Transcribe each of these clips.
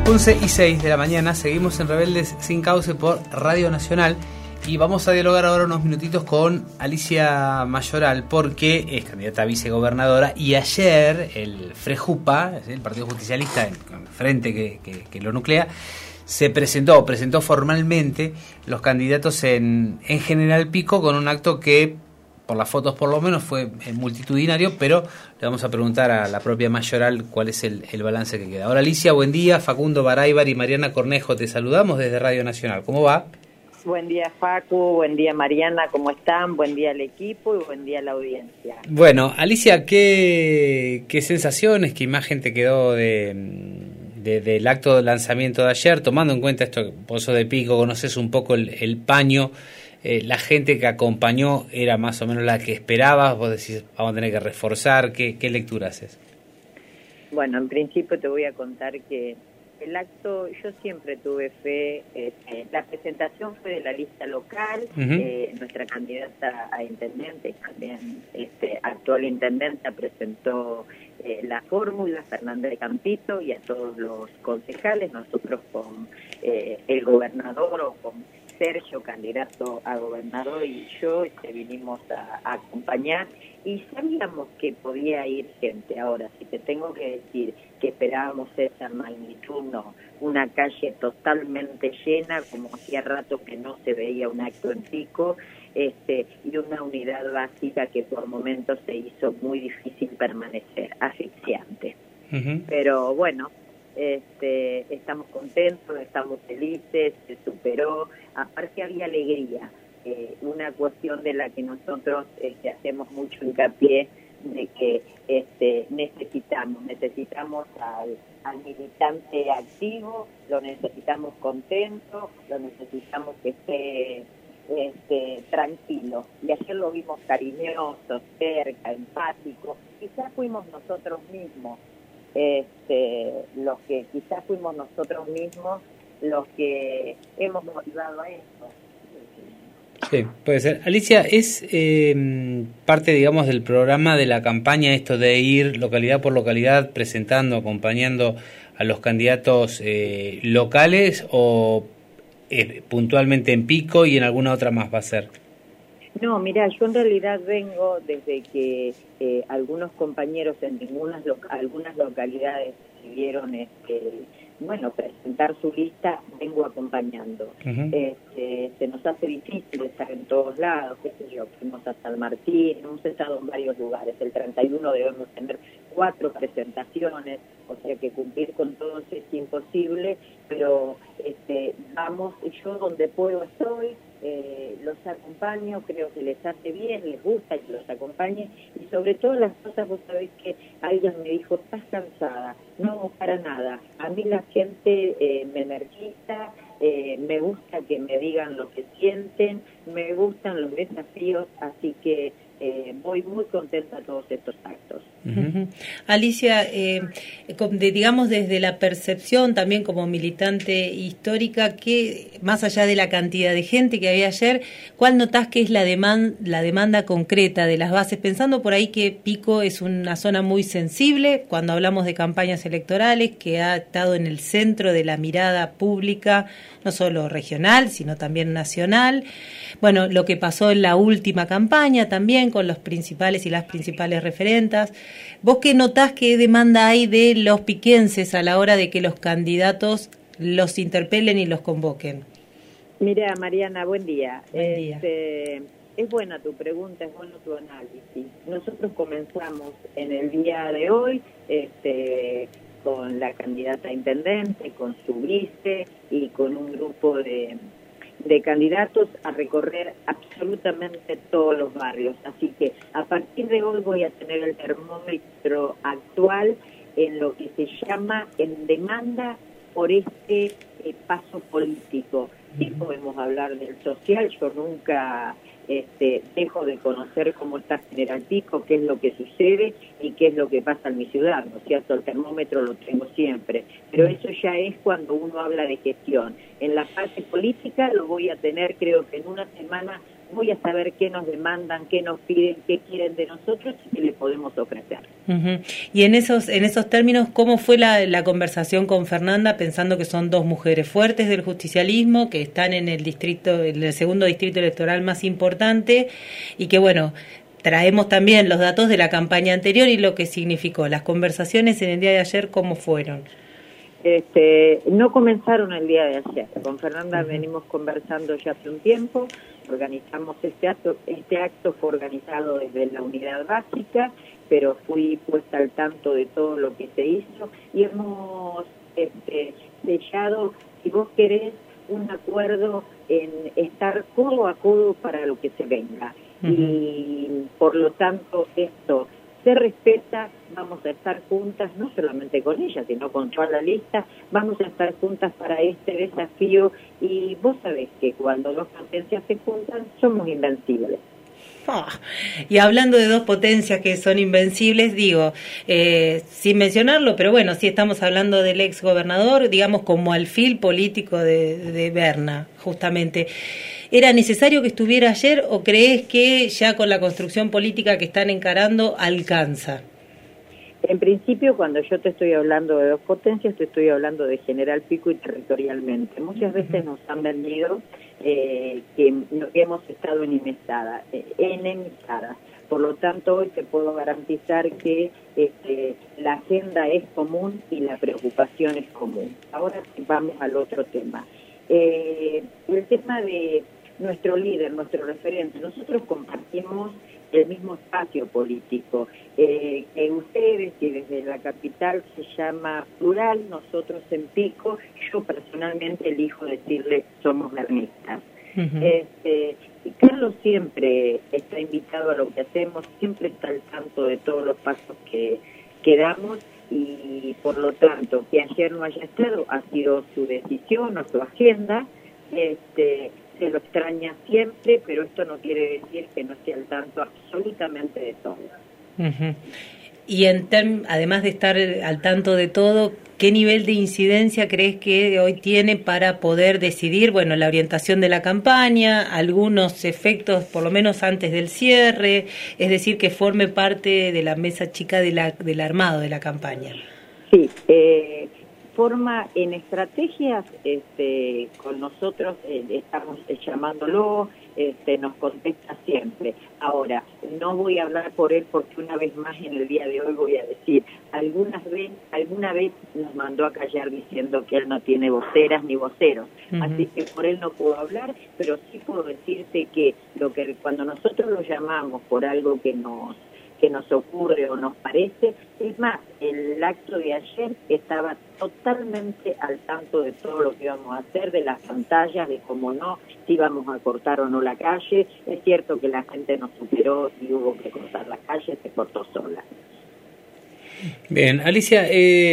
11:06 de la mañana, seguimos en Rebeldes Sin Cauce por Radio Nacional y vamos a dialogar ahora unos minutitos con Alicia Mayoral porque es candidata a vicegobernadora y ayer el FREJUPA, el Partido Justicialista, el frente que lo nuclea, presentó formalmente los candidatos en General Pico con un acto que, por las fotos por lo menos, fue multitudinario, pero le vamos a preguntar a la propia Mayoral cuál es el balance que queda. Hola Alicia, buen día. Facundo Baráibar y Mariana Cornejo, te saludamos desde Radio Nacional. ¿Cómo va? Buen día Facu, buen día Mariana, ¿cómo están? Buen día al equipo y buen día a la audiencia. Bueno, Alicia, ¿qué sensaciones, qué imagen te quedó del acto de lanzamiento de ayer, tomando en cuenta esto, Pozo de Pico, conoces un poco el paño? La gente que acompañó era más o menos la que esperabas, vos decís, vamos a tener que reforzar, ¿qué lectura haces? Bueno, en principio te voy a contar que el acto, yo siempre tuve fe, la presentación fue de la lista local, nuestra candidata a intendente, también actual intendenta, presentó la fórmula, Fernández de Campito, y a todos los concejales, nosotros con el gobernador o con Sergio, candidato a gobernador, y yo vinimos a acompañar y sabíamos que podía ir gente. Ahora, si te tengo que decir que esperábamos esa magnitud, no, una calle totalmente llena, como hacía rato que no se veía un acto en Pico, y una unidad básica que por momentos se hizo muy difícil permanecer, asfixiante. Pero bueno, estamos contentos, estamos felices, se superó, aparte había alegría, una cuestión de la que nosotros hacemos mucho hincapié, de que necesitamos al militante activo, lo necesitamos contento, lo necesitamos que esté tranquilo, y ayer lo vimos cariñoso, cerca, empático. Quizás fuimos nosotros mismos los que hemos motivado a esto. Sí, puede ser. Alicia, ¿es parte, digamos, del programa de la campaña esto de ir localidad por localidad presentando, acompañando a los candidatos locales, o puntualmente en Pico y en alguna otra más va a ser? No, mira, yo en realidad vengo desde que algunos compañeros en algunas localidades decidieron presentar su lista, vengo acompañando. Se nos hace difícil estar en todos lados, qué sé yo, fuimos a San Martín, hemos estado en varios lugares, el 31 debemos tener 4 presentaciones, o sea que cumplir con todos es imposible, pero vamos, yo donde puedo estoy, los acompaño, creo que les hace bien, les gusta que los acompañe, y sobre todas las cosas, vos sabés que alguien me dijo, ¿estás cansada? No, para nada, a mí la gente me energiza, me gusta que me digan lo que sienten, me gustan los desafíos, así que voy muy contenta a todos estos actos. Alicia, digamos desde la percepción también como militante histórica, que más allá de la cantidad de gente que había ayer, ¿cuál notás que es la demanda concreta de las bases? Pensando por ahí que Pico es una zona muy sensible cuando hablamos de campañas electorales, que ha estado en el centro de la mirada pública, no solo regional, sino también nacional. Bueno, lo que pasó en la última campaña también con los principales y las principales referentas. ¿Vos qué notás, qué demanda hay de los piquenses a la hora de que los candidatos los interpelen y los convoquen? Mira, Mariana, buen día. Buen día. Es buena tu pregunta, es bueno tu análisis. Nosotros comenzamos en el día de hoy con la candidata a intendente, con su vice y con un grupo de candidatos a recorrer absolutamente todos los barrios. Así que a partir de hoy voy a tener el termómetro actual en lo que se llama en demanda por paso político. Sí podemos hablar del social, yo nunca dejo de conocer cómo está General Pico, qué es lo que sucede y qué es lo que pasa en mi ciudad, ¿no es cierto? El termómetro lo tengo siempre, pero eso ya es cuando uno habla de gestión. En la fase política lo voy a tener, creo que en una semana voy a saber qué nos demandan, qué nos piden, qué quieren de nosotros y qué le podemos ofrecer. Y en esos términos, ¿cómo fue la conversación con Fernanda, pensando que son dos mujeres fuertes del justicialismo, que están en el segundo distrito electoral más importante, y que bueno, traemos también los datos de la campaña anterior y lo que significó? Las conversaciones en el día de ayer, ¿cómo fueron? No comenzaron el día de ayer. Con Fernanda venimos conversando ya hace un tiempo. Organizamos este acto fue organizado desde la unidad básica, pero fui puesta al tanto de todo lo que se hizo y hemos sellado, si vos querés, un acuerdo en estar codo a codo para lo que se venga. Y por lo tanto esto se respeta, vamos a estar juntas, no solamente con ella, sino con toda la lista, vamos a estar juntas para este desafío, y vos sabés que cuando dos potencias se juntan, somos invencibles. Y hablando de dos potencias que son invencibles, digo, sin mencionarlo, pero bueno, sí estamos hablando del ex gobernador, digamos, como alfil político de Berna, justamente. ¿Era necesario que estuviera ayer o crees que ya con la construcción política que están encarando alcanza? En principio, cuando yo te estoy hablando de dos potencias, te estoy hablando de General Pico y territorialmente. Muchas veces nos han vendido que hemos estado enemistadas. Por lo tanto, hoy te puedo garantizar que la agenda es común y la preocupación es común. Ahora vamos al otro tema. El tema de nuestro líder, nuestro referente. Nosotros compartimos el mismo espacio político. Que ustedes, que desde la capital se llama plural, nosotros en Pico, yo personalmente elijo decirle somos bernistas. Carlos siempre está invitado a lo que hacemos, siempre está al tanto de todos los pasos que damos, y por lo tanto que ayer no haya estado ha sido su decisión o su agenda. Se lo extraña siempre, pero esto no quiere decir que no esté al tanto absolutamente de todo. Y además de estar al tanto de todo, ¿qué nivel de incidencia crees que hoy tiene para poder decidir, bueno, la orientación de la campaña, algunos efectos, por lo menos antes del cierre, es decir, que forme parte de la mesa chica del armado de la campaña? Sí, forma en estrategias, con nosotros estamos llamándolo, nos contesta siempre. Ahora, no voy a hablar por él porque una vez más en el día de hoy voy a decir, alguna vez nos mandó a callar diciendo que él no tiene voceras ni voceros, así que por él no puedo hablar, pero sí puedo decirte que cuando nosotros lo llamamos por algo que nos ocurre o nos parece, es más, el acto de ayer estaba totalmente al tanto de todo lo que íbamos a hacer, de las pantallas, de cómo no, si íbamos a cortar o no la calle. Es cierto que la gente nos superó y hubo que cortar la calle, se cortó sola. Bien, Alicia,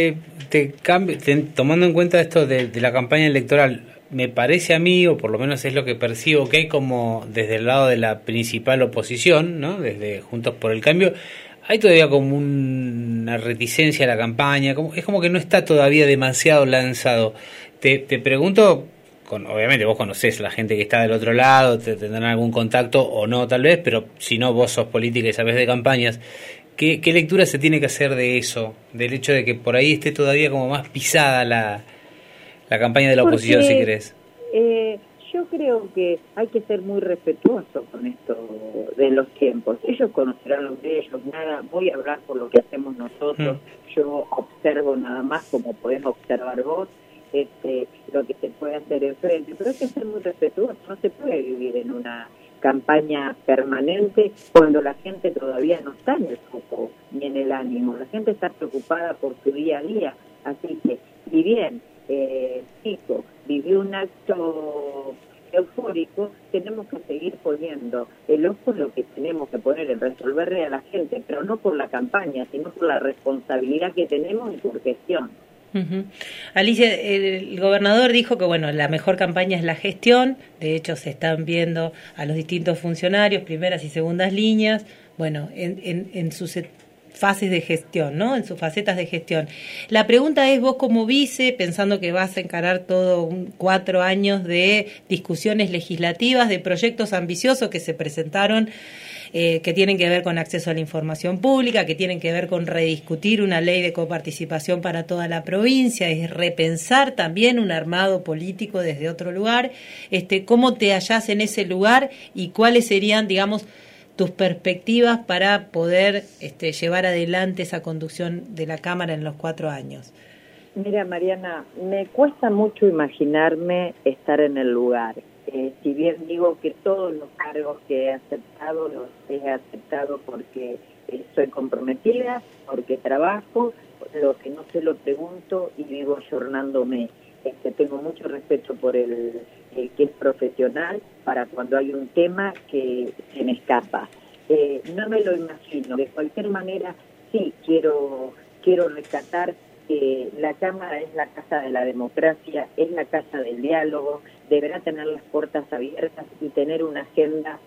tomando en cuenta esto de la campaña electoral, me parece a mí, o por lo menos es lo que percibo, que hay como desde el lado de la principal oposición, ¿no?, desde Juntos por el Cambio, hay todavía como una reticencia a la campaña, es como que no está todavía demasiado lanzado. Te pregunto, obviamente vos conocés a la gente que está del otro lado, te tendrán algún contacto o no tal vez, pero si no, vos sos política y sabés de campañas, ¿qué lectura se tiene que hacer de eso? Del hecho de que por ahí esté todavía como más pisada la campaña de la oposición, si querés. Yo creo que hay que ser muy respetuoso con esto de los tiempos. Ellos conocerán lo de ellos, nada, voy a hablar por lo que hacemos nosotros. Yo observo nada más como podés observar vos, lo que se puede hacer enfrente, pero hay que ser muy respetuoso. No se puede vivir en una campaña permanente cuando la gente todavía no está en el foco ni en el ánimo. La gente está preocupada por su día a día, así que si bien Pico vivió un acto eufórico, tenemos que seguir poniendo el ojo en lo que tenemos que poner en resolverle a la gente, pero no por la campaña, sino por la responsabilidad que tenemos y por gestión. Alicia, el gobernador dijo que bueno, la mejor campaña es la gestión. De hecho se están viendo a los distintos funcionarios, primeras y segundas líneas, bueno, en sus fases de gestión, ¿no? En sus facetas de gestión. La pregunta es, vos como vice, pensando que vas a encarar 4 años de discusiones legislativas, de proyectos ambiciosos que se presentaron, que tienen que ver con acceso a la información pública, que tienen que ver con rediscutir una ley de coparticipación para toda la provincia, y repensar también un armado político desde otro lugar. ¿Cómo te hallás en ese lugar y cuáles serían, digamos, tus perspectivas para poder llevar adelante esa conducción de la Cámara en los 4 años? Mira, Mariana, me cuesta mucho imaginarme estar en el lugar. Si bien digo que todos los cargos que he aceptado, los he aceptado porque soy comprometida, porque trabajo, lo que no se lo pregunto y vivo ayornándome. Tengo mucho respeto por el que es profesional para cuando hay un tema que se me escapa. No me lo imagino. De cualquier manera, sí, quiero rescatar que la Cámara es la casa de la democracia, es la casa del diálogo, deberá tener las puertas abiertas y tener una agenda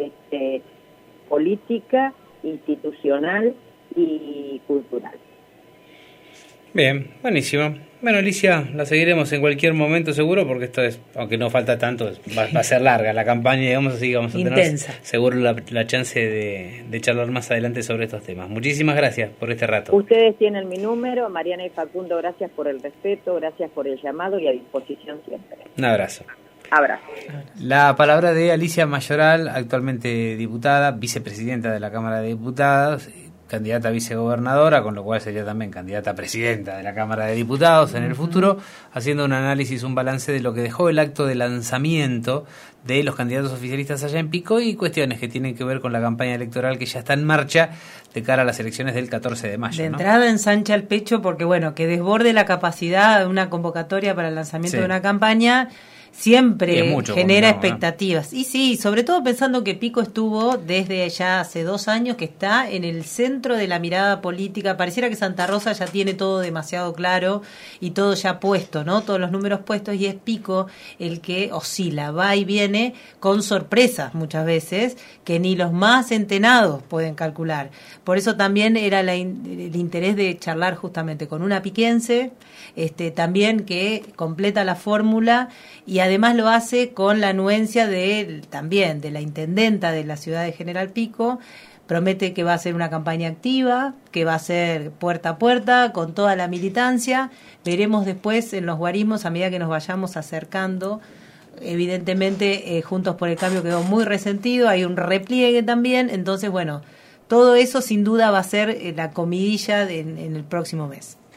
política, institucional y cultural. Bien, buenísimo. Bueno, Alicia, la seguiremos en cualquier momento seguro, porque esto es, aunque no falta tanto, va a ser larga la campaña, digamos, así que vamos a tener seguro la chance de charlar más adelante sobre estos temas. Muchísimas gracias por este rato. Ustedes tienen mi número, Mariana y Facundo, gracias por el respeto, gracias por el llamado y a disposición siempre. Un abrazo. Abrazo. La palabra de Alicia Mayoral, actualmente diputada, vicepresidenta de la Cámara de Diputados, candidata a vicegobernadora, con lo cual sería también candidata a presidenta de la Cámara de Diputados en el futuro, haciendo un análisis, un balance de lo que dejó el acto de lanzamiento de los candidatos oficialistas allá en Pico y cuestiones que tienen que ver con la campaña electoral que ya está en marcha de cara a las elecciones del 14 de mayo. De entrada ensancha el pecho porque, bueno, que desborde la capacidad de una convocatoria para el lanzamiento de una campaña siempre genera expectativas. ¿No? Y sí, sobre todo pensando que Pico estuvo desde ya hace 2 años, que está en el centro de la mirada política. Pareciera que Santa Rosa ya tiene todo demasiado claro y todo ya puesto, ¿no? Todos los números puestos, y es Pico el que oscila, va y viene con sorpresas muchas veces que ni los más entenados pueden calcular. Por eso también era el interés de charlar justamente con una piquense, también que completa la fórmula y además lo hace con la anuencia también de la intendenta de la ciudad de General Pico. Promete que va a ser una campaña activa, que va a ser puerta a puerta con toda la militancia. Veremos después en los guarismos a medida que nos vayamos acercando. Evidentemente, Juntos por el Cambio quedó muy resentido, hay un repliegue también. Entonces, bueno, todo eso sin duda va a ser la comidilla en el próximo mes.